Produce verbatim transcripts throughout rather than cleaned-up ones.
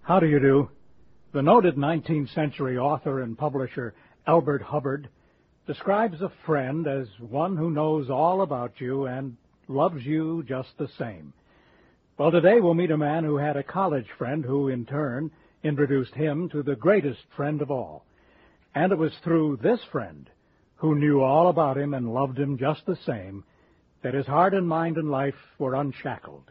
How do you do? The noted nineteenth century author and publisher Elbert Hubbard describes a friend as one who knows all about you and loves you just the same. Well, today we'll meet a man who had a college friend who, in turn, introduced him to the greatest friend of all. And it was through this friend, who knew all about him and loved him just the same, that his heart and mind and life were unshackled.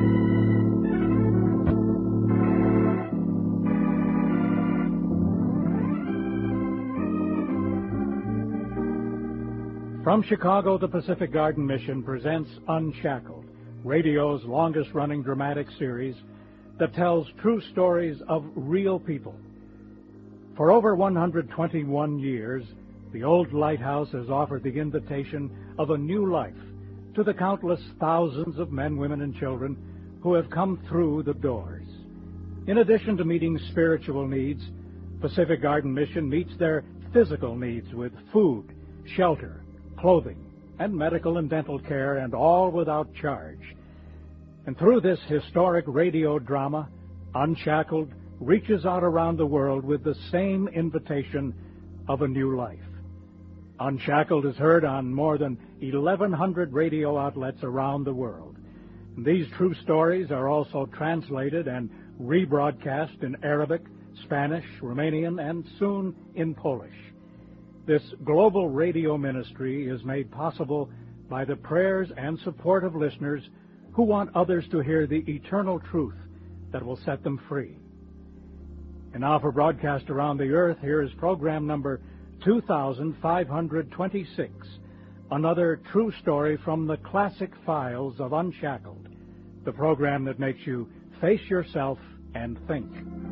From Chicago, the Pacific Garden Mission presents Unshackled, radio's longest-running dramatic series that tells true stories of real people. For over one hundred twenty-one years, the old lighthouse has offered the invitation of a new life to the countless thousands of men, women, and children who have come through the doors. In addition to meeting spiritual needs, Pacific Garden Mission meets their physical needs with food, shelter, clothing, and medical and dental care, and all without charge. And through this historic radio drama, Unshackled reaches out around the world with the same invitation of a new life. Unshackled is heard on more than eleven hundred radio outlets around the world. These true stories are also translated and rebroadcast in Arabic, Spanish, Romanian, and soon in Polish. This global radio ministry is made possible by the prayers and support of listeners who want others to hear the eternal truth that will set them free. And now for broadcast around the earth, here is program number two thousand five hundred twenty-six, another true story from the classic files of Unshackled, the program that makes you face yourself and think.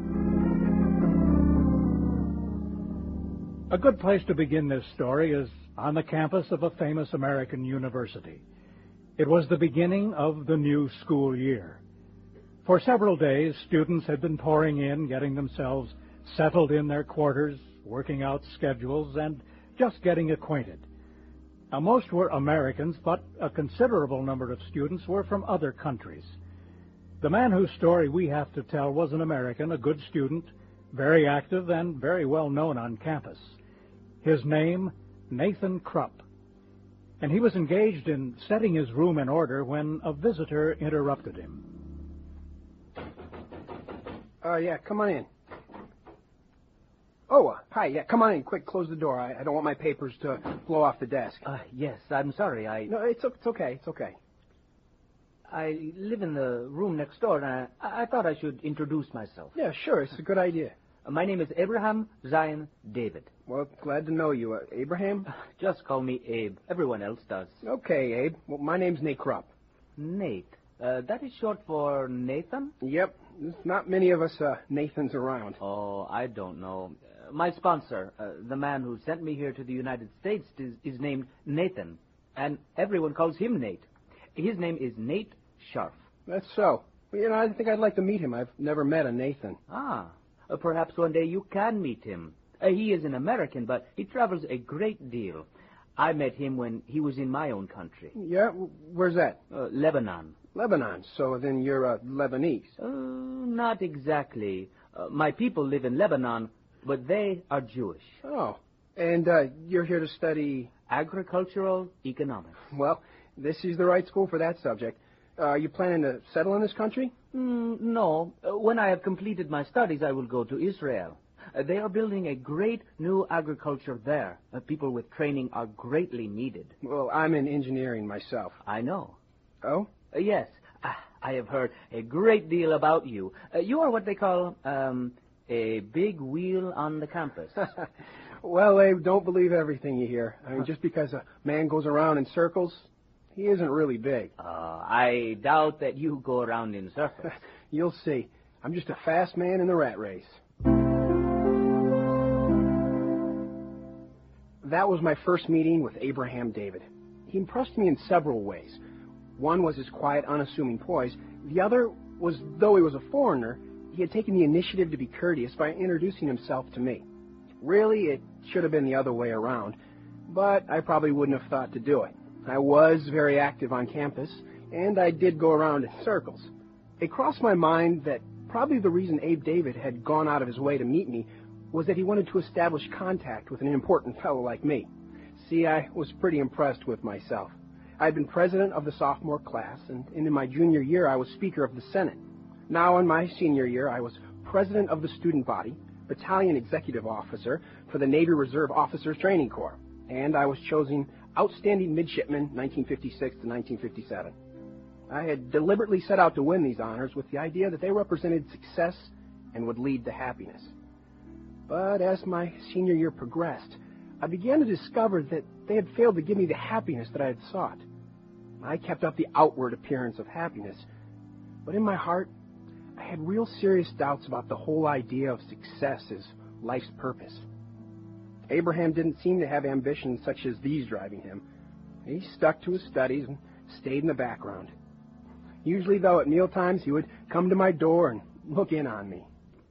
A good place to begin this story is on the campus of a famous American university. It was the beginning of the new school year. For several days, students had been pouring in, getting themselves settled in their quarters, working out schedules, and just getting acquainted. Now, most were Americans, but a considerable number of students were from other countries. The man whose story we have to tell was an American, a good student, very active and very well known on campus. His name, Nathan Krupp. And he was engaged in setting his room in order when a visitor interrupted him. Uh, yeah, come on in. Oh, uh, hi, yeah, come on in, quick, close the door. I, I don't want my papers to blow off the desk. Uh, yes, I'm sorry, I... No, it's, it's okay, it's okay. I live in the room next door, and I, I thought I should introduce myself. Yeah, sure, it's a good idea. Uh, my name is Abraham Zion David. Well, glad to know you. Uh, Abraham? Uh, just call me Abe. Everyone else does. Okay, Abe. Well, my name's Nate Krupp. Nate. Uh, that is short for Nathan? Yep. There's not many of us uh, Nathans around. Oh, I don't know. Uh, my sponsor, uh, the man who sent me here to the United States, is, is named Nathan, and everyone calls him Nate. His name is Nate Scharf. That's so. Well, you know, I think I'd like to meet him. I've never met a Nathan. Ah. Uh, perhaps one day you can meet him. Uh, he is an American, but he travels a great deal. I met him when he was in my own country. Yeah? Where's that? Uh, Lebanon. Lebanon. So then you're uh, Lebanese. Uh, not exactly. Uh, my people live in Lebanon, but they are Jewish. Oh. And uh, you're here to study... Agricultural economics. Well, this is the right school for that subject. Uh, are you planning to settle in this country? Mm, no. Uh, when I have completed my studies, I will go to Israel. Uh, they are building a great new agriculture there. Uh, people with training are greatly needed. Well, I'm in engineering myself. I know. Oh? Uh, yes. Uh, I have heard a great deal about you. Uh, you are what they call um, a big wheel on the campus. Well, Abe, don't believe everything you hear. I mean, just because a man goes around in circles, he isn't really big. Uh, I doubt that you go around in circles. You'll see. I'm just a fast man in the rat race. That was my first meeting with Abraham David. He impressed me in several ways. One was his quiet, unassuming poise. The other was, though he was a foreigner, he had taken the initiative to be courteous by introducing himself to me. Really, it should have been the other way around, but I probably wouldn't have thought to do it. I was very active on campus, and I did go around in circles. It crossed my mind that probably the reason Abe David had gone out of his way to meet me was that he wanted to establish contact with an important fellow like me. See, I was pretty impressed with myself. I had been president of the sophomore class, and in my junior year I was speaker of the Senate. Now in my senior year I was president of the student body, battalion executive officer for the Navy Reserve Officers Training Corps, and I was chosen outstanding midshipman nineteen fifty-six to nineteen fifty-seven. I had deliberately set out to win these honors with the idea that they represented success and would lead to happiness. But as my senior year progressed, I began to discover that they had failed to give me the happiness that I had sought. I kept up the outward appearance of happiness, but in my heart, I had real serious doubts about the whole idea of success as life's purpose. Abraham didn't seem to have ambitions such as these driving him. He stuck to his studies and stayed in the background. Usually, though, at mealtimes, he would come to my door and look in on me.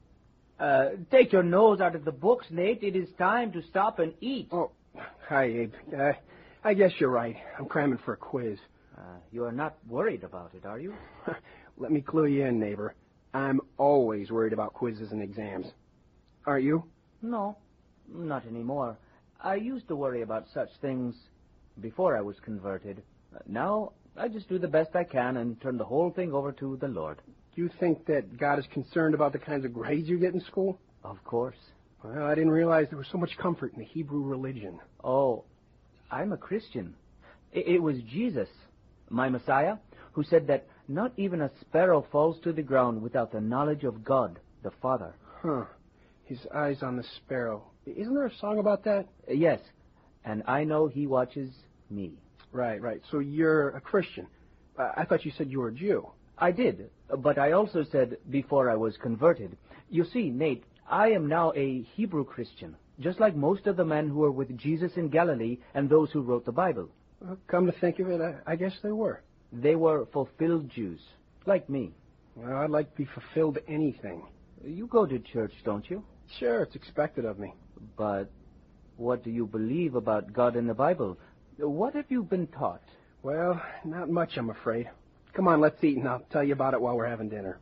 Uh, take your nose out of the books, Nate. It is time to stop and eat. Oh, hi, Abe. Uh, I guess you're right. I'm cramming for a quiz. Uh, you are not worried about it, are you? Let me clue you in, neighbor. I'm always worried about quizzes and exams. Aren't you? No, not anymore. I used to worry about such things before I was converted. Uh, now, I just do the best I can and turn the whole thing over to the Lord. Do you think that God is concerned about the kinds of grades you get in school? Of course. Well, I didn't realize there was so much comfort in the Hebrew religion. Oh, I'm a Christian. It, it was Jesus, my Messiah, who said that not even a sparrow falls to the ground without the knowledge of God, the Father. Huh. His eyes on the sparrow. Isn't there a song about that? Uh, yes, and I know he watches me. Right, right. So you're a Christian. Uh, I thought you said you were a Jew. I did, but I also said before I was converted. You see, Nate, I am now a Hebrew Christian, just like most of the men who were with Jesus in Galilee and those who wrote the Bible. Well, come to think of it, I, I guess they were. They were fulfilled Jews, like me. Well, I'd like to be fulfilled anything. You go to church, don't you? Sure, it's expected of me. But what do you believe about God in the Bible? What have you been taught? Well, not much, I'm afraid. Come on, let's eat, and I'll tell you about it while we're having dinner.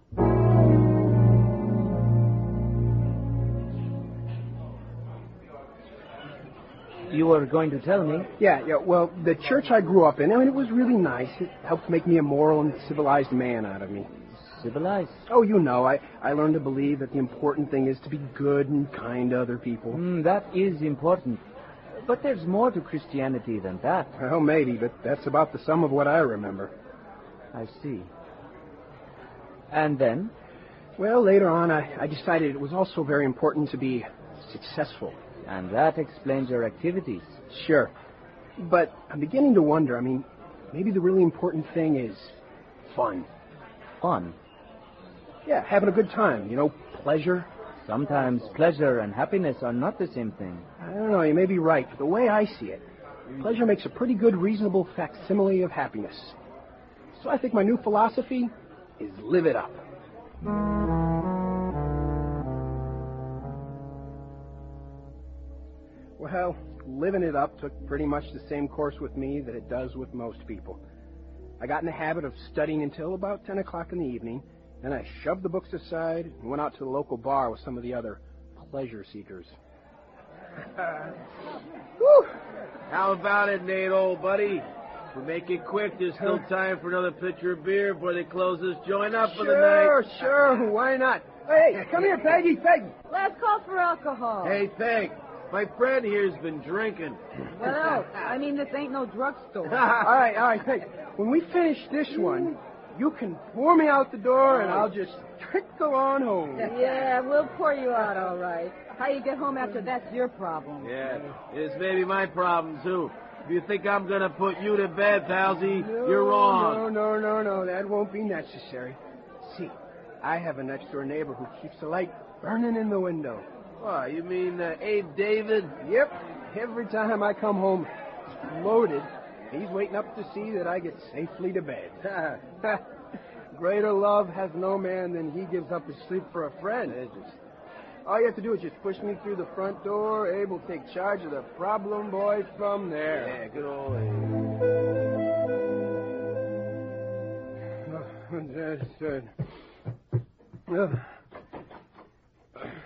You were going to tell me? Yeah, yeah, well, the church I grew up in, I mean, it was really nice. It helped make me a moral and civilized man out of me. Civilized? Oh, you know, I, I learned to believe that the important thing is to be good and kind to other people. Mm, that is important. But there's more to Christianity than that. Well, maybe, but that's about the sum of what I remember. I see. And then? Well, later on, I, I decided it was also very important to be successful. And that explains your activities. Sure. But I'm beginning to wonder, I mean, maybe the really important thing is fun. Fun? Yeah, having a good time, you know, pleasure. Sometimes pleasure and happiness are not the same thing. I don't know, you may be right, but the way I see it, pleasure makes a pretty good, reasonable facsimile of happiness. So I think my new philosophy is live it up. Well, living it up took pretty much the same course with me that it does with most people. I got in the habit of studying until about ten o'clock in the evening, then I shoved the books aside and went out to the local bar with some of the other pleasure seekers. Whew. How about it, Nate, old buddy? If we make it quick, there's still time for another pitcher of beer before they close this joint up for the night. Sure, sure, why not? Hey, come here, Peggy, Peggy. Last call for alcohol. Hey, Peg, my friend here's been drinking. What else? I mean, this ain't no drugstore. all right, all right, Peg. When we finish this one, you can pour me out the door, and I'll just trickle on home. Yeah, we'll pour you out, all right. How you get home after that's your problem. Yeah, it's maybe my problem, too. If you think I'm going to put you to bed, Palsy, no, you're wrong. No, no, no, no, that won't be necessary. See, I have a next-door neighbor who keeps the light burning in the window. What, you mean uh, Abe David? Yep. Every time I come home loaded, he's waiting up to see that I get safely to bed. Greater love has no man than he gives up his sleep for a friend. All you have to do is just push me through the front door. Abe will take charge of the problem boy from there. Yeah, good old Abe. Oh, that's good. Uh,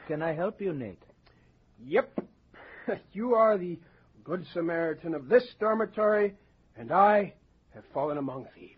Can I help you, Nate? Yep. You are the Good Samaritan of this dormitory, and I have fallen among thieves.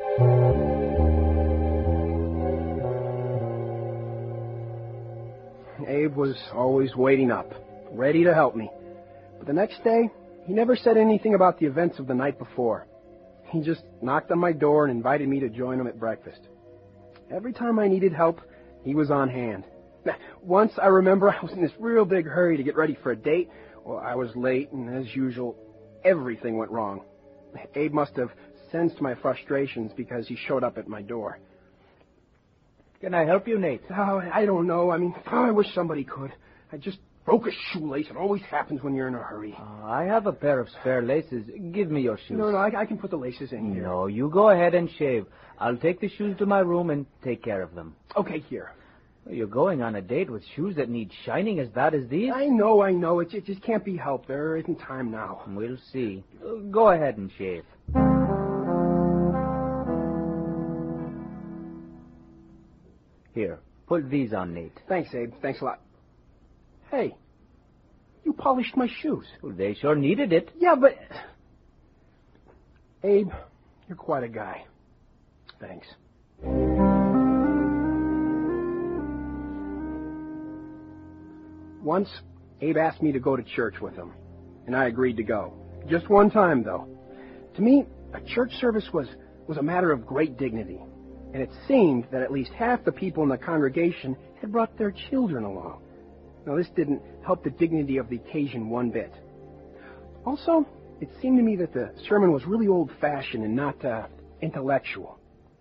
Abe was always waiting up, ready to help me. But the next day, he never said anything about the events of the night before. He just knocked on my door and invited me to join him at breakfast. Every time I needed help, he was on hand. Once, I remember, I was in this real big hurry to get ready for a date. Well, I was late, and as usual, everything went wrong. Abe must have sensed my frustrations because he showed up at my door. Can I help you, Nate? Oh, I don't know. I mean, oh, I wish somebody could. I just broke a shoelace. It always happens when you're in a hurry. Uh, I have a pair of spare laces. Give me your shoes. No, no, I, I can put the laces in here. No, you go ahead and shave. I'll take the shoes to my room and take care of them. Okay, here. You're going on a date with shoes that need shining as bad as these? I know, I know. It, it just can't be helped. There isn't time now. We'll see. Uh, go ahead and shave. Here, put these on, Nate. Thanks, Abe. Thanks a lot. Hey, you polished my shoes. Well, they sure needed it. Yeah, but... Abe, you're quite a guy. Thanks. Once, Abe asked me to go to church with him, and I agreed to go. Just one time, though. To me, a church service was, was a matter of great dignity, and it seemed that at least half the people in the congregation had brought their children along. Now, this didn't help the dignity of the occasion one bit. Also, it seemed to me that the sermon was really old-fashioned and not uh, intellectual.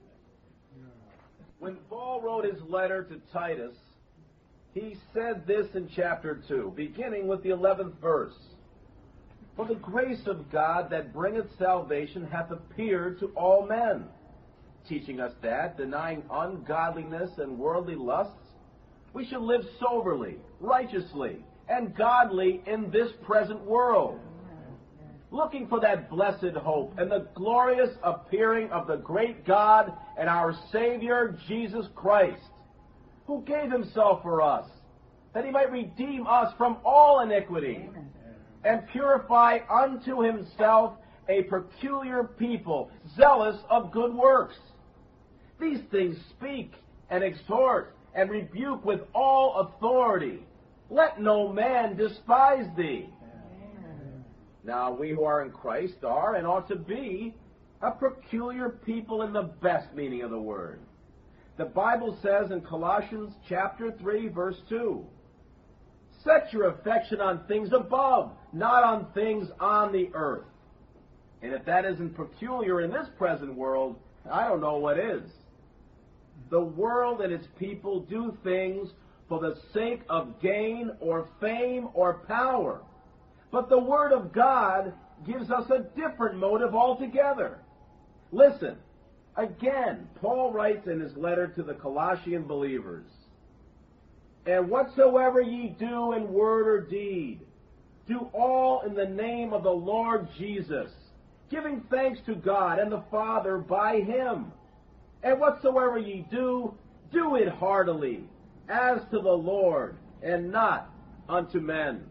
When Paul wrote his letter to Titus, he said this in chapter two, beginning with the eleventh verse. For the grace of God that bringeth salvation hath appeared to all men, teaching us that, denying ungodliness and worldly lusts, we should live soberly, righteously, and godly in this present world, looking for that blessed hope and the glorious appearing of the great God and our Savior Jesus Christ, who gave himself for us, that he might redeem us from all iniquity, and purify unto himself a peculiar people, zealous of good works. These things speak and exhort and rebuke with all authority. Let no man despise thee. Now we who are in Christ are, and ought to be, a peculiar people in the best meaning of the word. The Bible says in Colossians chapter three, verse two, set your affection on things above, not on things on the earth. And if that isn't peculiar in this present world, I don't know what is. The world and its people do things for the sake of gain or fame or power. But the Word of God gives us a different motive altogether. Listen, again, Paul writes in his letter to the Colossian believers, and whatsoever ye do in word or deed, do all in the name of the Lord Jesus, giving thanks to God and the Father by him. And whatsoever ye do, do it heartily, as to the Lord, and not unto men.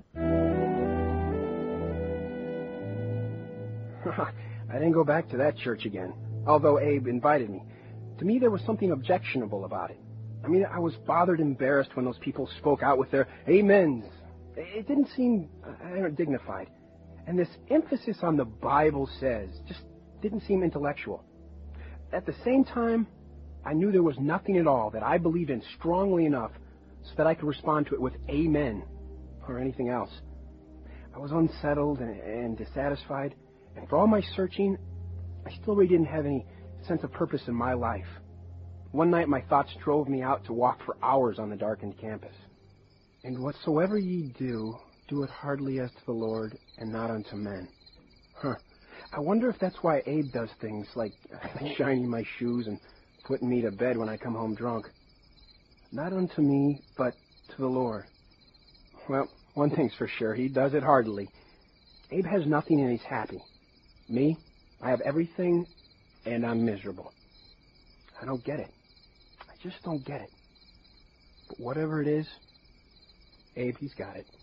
I didn't go back to that church again, although Abe invited me. To me, there was something objectionable about it. I mean, I was bothered and embarrassed when those people spoke out with their amens. It didn't seem uh, dignified. And this emphasis on the Bible says just didn't seem intellectual. At the same time, I knew there was nothing at all that I believed in strongly enough so that I could respond to it with amen or anything else. I was unsettled and, and dissatisfied, and for all my searching, I still really didn't have any sense of purpose in my life. One night my thoughts drove me out to walk for hours on the darkened campus. And whatsoever ye do, do it heartily as to the Lord, and not unto men. Huh. I wonder if that's why Abe does things like shining my shoes and putting me to bed when I come home drunk. Not unto me, but to the Lord. Well, one thing's for sure, he does it heartily. Abe has nothing and he's happy. Me, I have everything and I'm miserable. I don't get it. I just don't get it. But whatever it is, Abe, he's got it.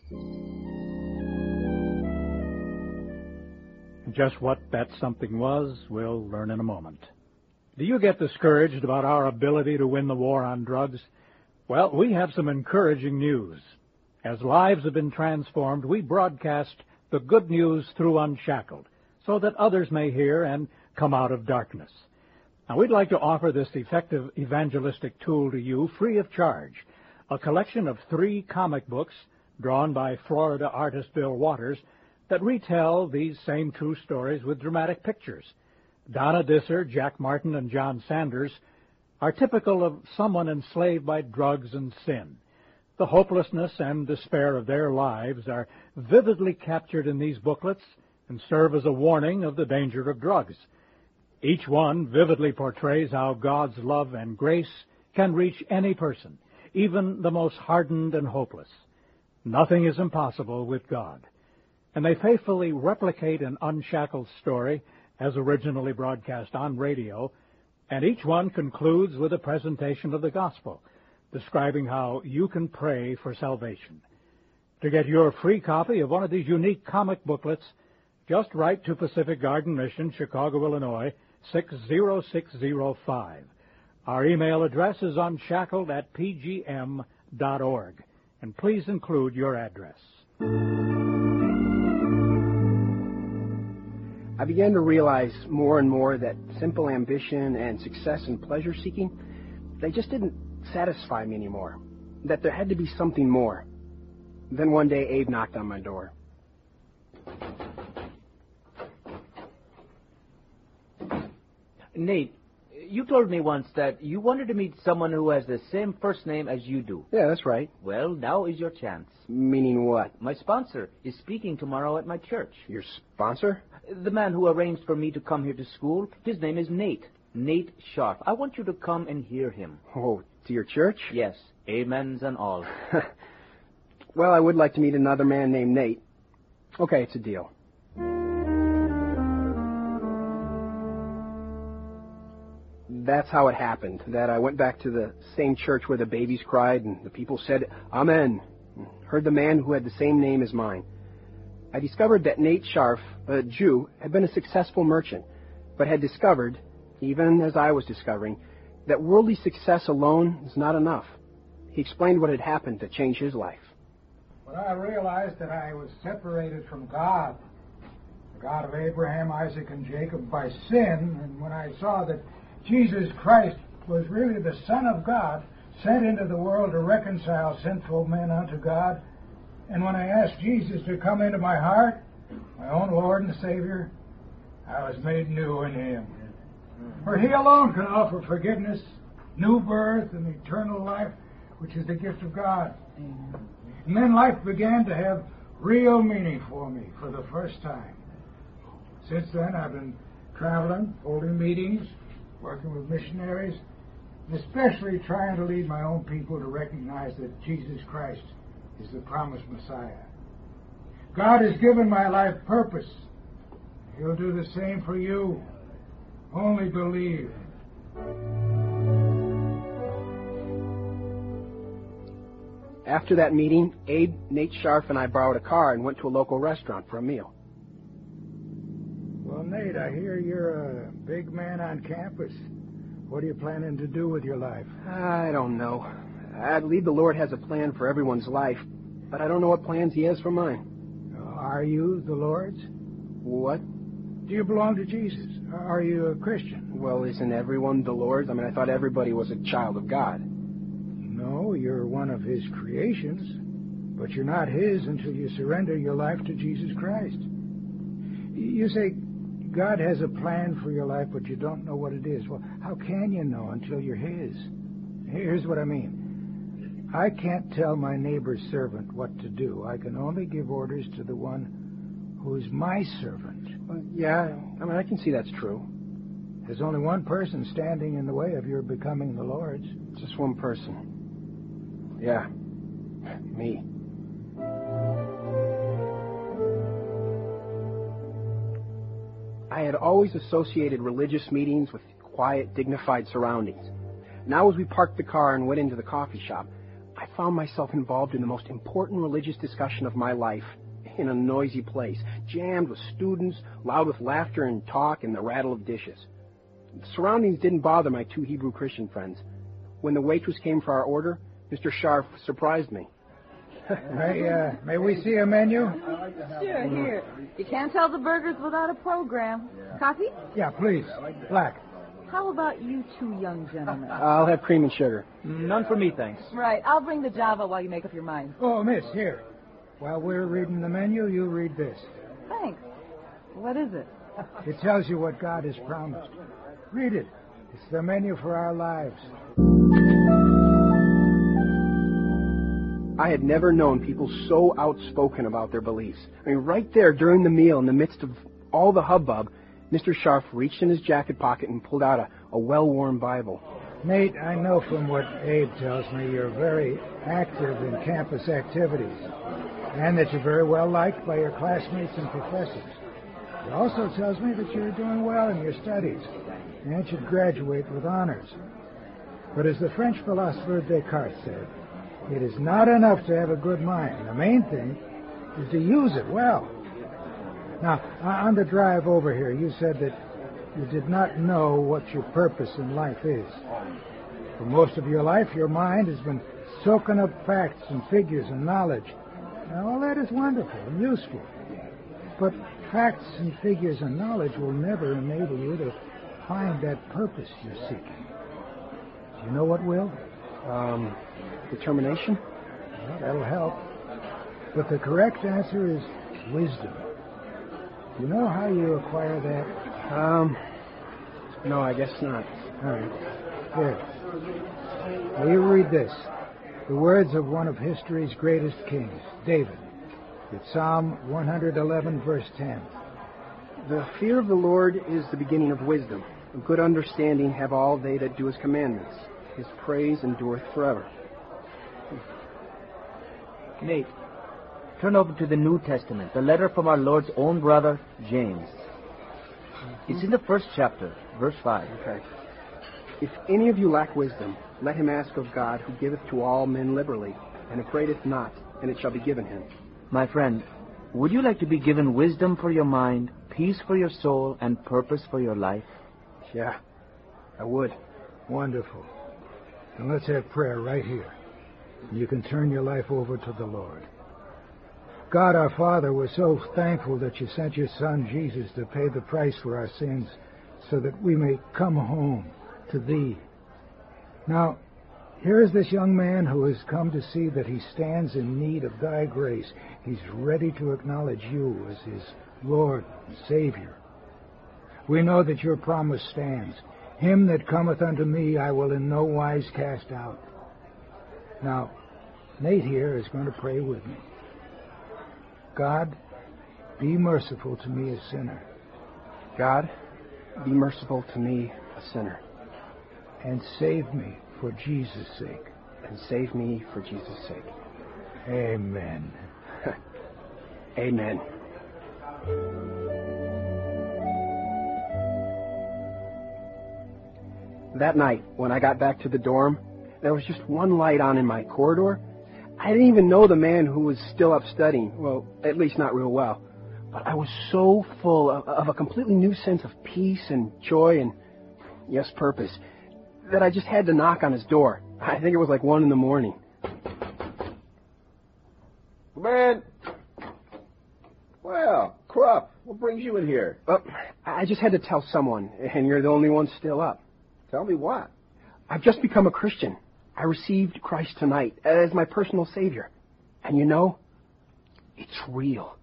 Just what that something was, we'll learn in a moment. Do you get discouraged about our ability to win the war on drugs? Well, we have some encouraging news. As lives have been transformed, we broadcast the good news through Unshackled, so that others may hear and come out of darkness. Now, we'd like to offer this effective evangelistic tool to you free of charge, a collection of three comic books drawn by Florida artist Bill Waters that retell these same true stories with dramatic pictures. Donna Disser, Jack Martin, and John Sanders are typical of someone enslaved by drugs and sin. The hopelessness and despair of their lives are vividly captured in these booklets and serve as a warning of the danger of drugs. Each one vividly portrays how God's love and grace can reach any person, even the most hardened and hopeless. Nothing is impossible with God. And they faithfully replicate an Unshackled story as originally broadcast on radio, and each one concludes with a presentation of the gospel, describing how you can pray for salvation. To get your free copy of one of these unique comic booklets, just write to Pacific Garden Mission, Chicago, Illinois, six zero six zero five. Our email address is unshackled at p g m dot org, and please include your address. I began to realize more and more that simple ambition and success and pleasure-seeking, they just didn't satisfy me anymore, that there had to be something more. Then one day, Abe knocked on my door. Nate, you told me once that you wanted to meet someone who has the same first name as you do. Yeah, that's right. Well, now is your chance. Meaning what? My sponsor is speaking tomorrow at my church. Your sponsor? The man who arranged for me to come here to school, his name is Nate. Nate Sharf. I want you to come and hear him. Oh, to your church? Yes, amens and all. Well, I would like to meet another man named Nate. Okay, it's a deal. That's how it happened, that I went back to the same church where the babies cried and the people said, Amen. Heard the man who had the same name as mine. I discovered that Nate Sharf, a Jew, had been a successful merchant, but had discovered, even as I was discovering, that worldly success alone is not enough. He explained what had happened to change his life. When I realized that I was separated from God, the God of Abraham, Isaac, and Jacob, by sin, and when I saw that Jesus Christ was really the Son of God, sent into the world to reconcile sinful men unto God, and when I asked Jesus to come into my heart, my own Lord and Savior, I was made new in Him. For He alone can offer forgiveness, new birth, and eternal life, which is the gift of God. Amen. And then life began to have real meaning for me for the first time. Since then, I've been traveling, holding meetings, working with missionaries, and especially trying to lead my own people to recognize that Jesus Christ is the promised Messiah. God has given my life purpose. He'll do the same for you. Only believe. After that meeting, Abe, Nate Sharf, and I borrowed a car and went to a local restaurant for a meal. Well, Nate, I hear you're a big man on campus. What are you planning to do with your life? I don't know. I believe the Lord has a plan for everyone's life, but I don't know what plans He has for mine. Are you the Lord's? What? Do you belong to Jesus? Are you a Christian? Well, isn't everyone the Lord's? I mean, I thought everybody was a child of God. No, you're one of His creations, but you're not His until you surrender your life to Jesus Christ. You say God has a plan for your life, but you don't know what it is. Well, how can you know until you're His? Here's what I mean. I can't tell my neighbor's servant what to do. I can only give orders to the one who's my servant. Well, yeah, I mean, I can see that's true. There's only one person standing in the way of your becoming the Lord's. Just one person. Yeah, me. I had always associated religious meetings with quiet, dignified surroundings. Now as we parked the car and went into the coffee shop, I found myself involved in the most important religious discussion of my life in a noisy place, jammed with students, loud with laughter and talk and the rattle of dishes. The surroundings didn't bother my two Hebrew Christian friends. When the waitress came for our order, Mister Scharf surprised me. May, uh, may we see a menu? Sure, here. You can't tell the burgers without a program. Coffee? Yeah, please. Black. How about you two young gentlemen? I'll have cream and sugar. None for me, thanks. Right, I'll bring the Java while you make up your mind. Oh, miss, here. While we're reading the menu, you read this. Thanks. What is it? It tells you what God has promised. Read it. It's the menu for our lives. I had never known people so outspoken about their beliefs. I mean, right there during the meal, in the midst of all the hubbub, Mister Scharf reached in his jacket pocket and pulled out a, a well-worn Bible. Nate, I know from what Abe tells me you're very active in campus activities and that you're very well liked by your classmates and professors. It also tells me that you're doing well in your studies and should graduate with honors. But as the French philosopher Descartes said, it is not enough to have a good mind. The main thing is to use it well. Now, on the drive over here, you said that you did not know what your purpose in life is. For most of your life, your mind has been soaking up facts and figures and knowledge. Now, all that is wonderful and useful. But facts and figures and knowledge will never enable you to find that purpose you're seeking. Do you know what will? Um, determination? Well, that'll help. But the correct answer is wisdom. Do you know how you acquire that? Um, no, I guess not. All right. Here. Now you read this. The words of one of history's greatest kings, David. It's Psalm one eleven, verse ten. The fear of the Lord is the beginning of wisdom. A good understanding have all they that do his commandments. His praise endureth forever. Nate, turn over to the New Testament, the letter from our Lord's own brother, James. It's in the first chapter, verse five. Okay. If any of you lack wisdom, let him ask of God, who giveth to all men liberally, and upbraideth not, and it shall be given him. My friend, would you like to be given wisdom for your mind, peace for your soul, and purpose for your life? Yeah, I would. Wonderful. Then let's have prayer right here. You can turn your life over to the Lord. God, our Father, we're so thankful that you sent your Son, Jesus, to pay the price for our sins so that we may come home to Thee. Now, here is this young man who has come to see that he stands in need of Thy grace. He's ready to acknowledge You as his Lord and Savior. We know that Your promise stands. Him that cometh unto me I will in no wise cast out. Now, Nate here is going to pray with me. God, be merciful to me, a sinner. God, be merciful to me, a sinner. And save me for Jesus' sake. And save me for Jesus' sake. Amen. Amen. That night, when I got back to the dorm, there was just one light on in my corridor. I didn't even know the man who was still up studying. Well, at least not real well. But I was so full of, of a completely new sense of peace and joy and, yes, purpose, that I just had to knock on his door. I think it was like one in the morning. Man! Well, Krupp, what brings you in here? Uh, I just had to tell someone, and you're the only one still up. Tell me what? I've just become a Christian. I received Christ tonight as my personal Savior. And you know, it's real.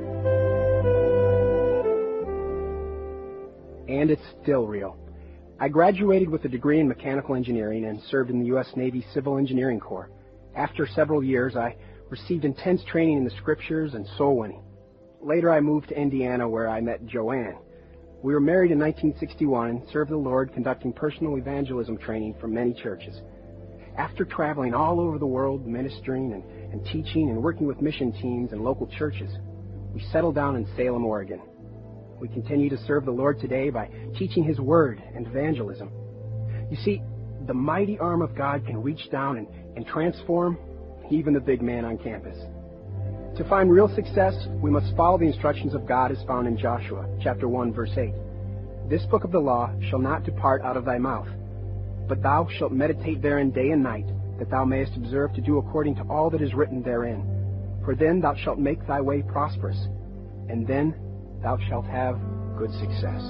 And it's still real. I graduated with a degree in mechanical engineering and served in the U S Navy Civil Engineering Corps. After several years, I received intense training in the Scriptures and soul winning. Later, I moved to Indiana, where I met Joanne. We were married in nineteen sixty-one and served the Lord conducting personal evangelism training for many churches. After traveling all over the world, ministering and, and teaching and working with mission teams and local churches, we settled down in Salem, Oregon. We continue to serve the Lord today by teaching His Word and evangelism. You see, the mighty arm of God can reach down and, and transform even the big man on campus. To find real success, we must follow the instructions of God as found in Joshua, chapter one, verse eight. This book of the law shall not depart out of thy mouth, but thou shalt meditate therein day and night, that thou mayest observe to do according to all that is written therein. For then thou shalt make thy way prosperous, and then thou shalt have good success.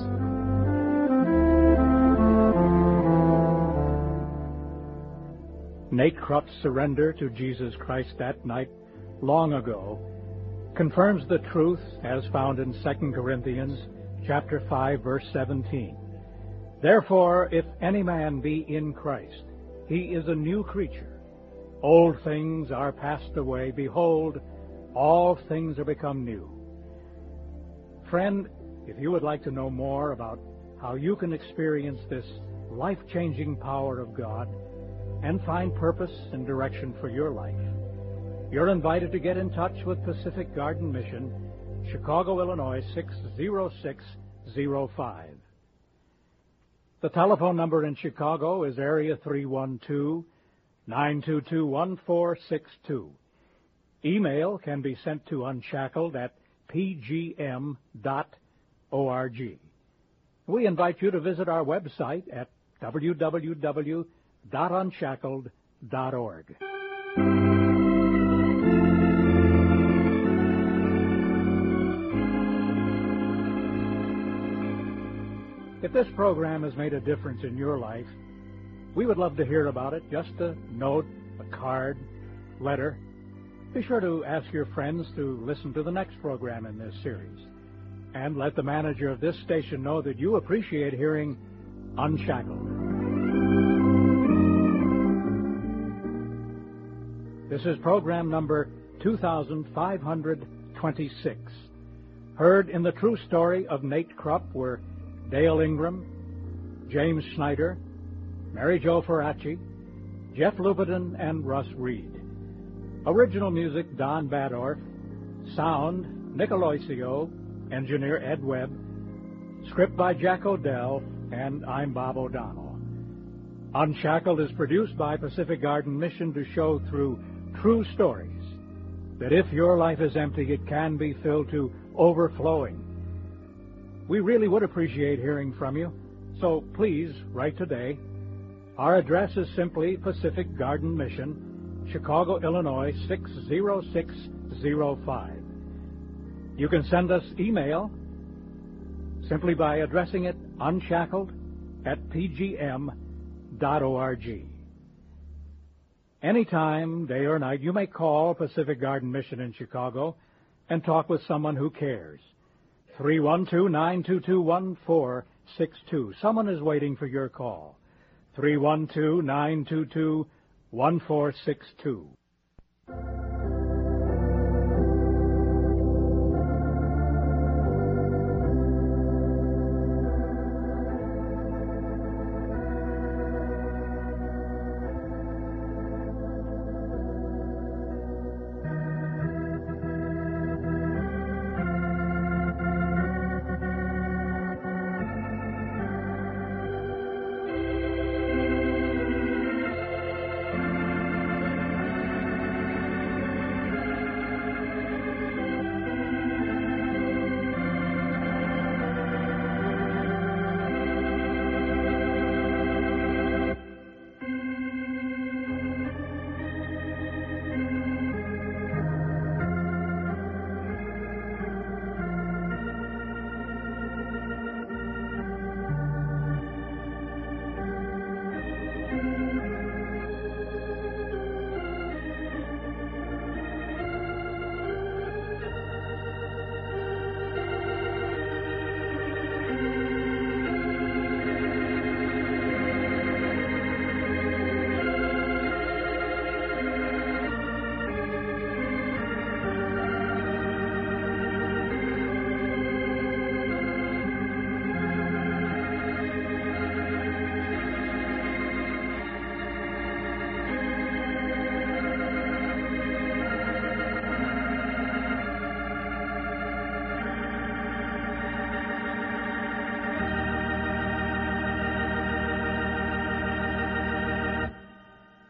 Nate Krupp's surrender to Jesus Christ that night, long ago, confirms the truth as found in Second Corinthians chapter five, verse seventeen. Therefore, if any man be in Christ, he is a new creature. Old things are passed away. Behold, all things are become new. Friend, if you would like to know more about how you can experience this life-changing power of God and find purpose and direction for your life, you're invited to get in touch with Pacific Garden Mission, Chicago, Illinois, six zero six zero five. The telephone number in Chicago is area three one two, nine two two, one four six two. Email can be sent to unshackled at p g m dot org. We invite you to visit our website at w w w dot unshackled dot org. If this program has made a difference in your life, we would love to hear about it. Just a note, a card, letter. Be sure to ask your friends to listen to the next program in this series. And let the manager of this station know that you appreciate hearing Unshackled. This is program number two thousand five hundred twenty-six. Heard in the true story of Nate Krupp were Dale Ingram, James Schneider, Mary Jo Ferracci, Jeff Lupetin, and Russ Reed. Original music, Don Badorf. Sound, Nick Aloisio. Engineer, Ed Webb. Script by Jack Odell, and I'm Bob O'Donnell. Unshackled is produced by Pacific Garden Mission to show through true stories that if your life is empty, it can be filled to overflowing. We really would appreciate hearing from you, so please write today. Our address is simply Pacific Garden Mission, Chicago, Illinois, six zero six zero five. You can send us email simply by addressing it unshackled at p g m dot org. Anytime, day or night, you may call Pacific Garden Mission in Chicago and talk with someone who cares. three one two, nine two two, one four six two. Someone is waiting for your call. three one two, nine two two, one four six two.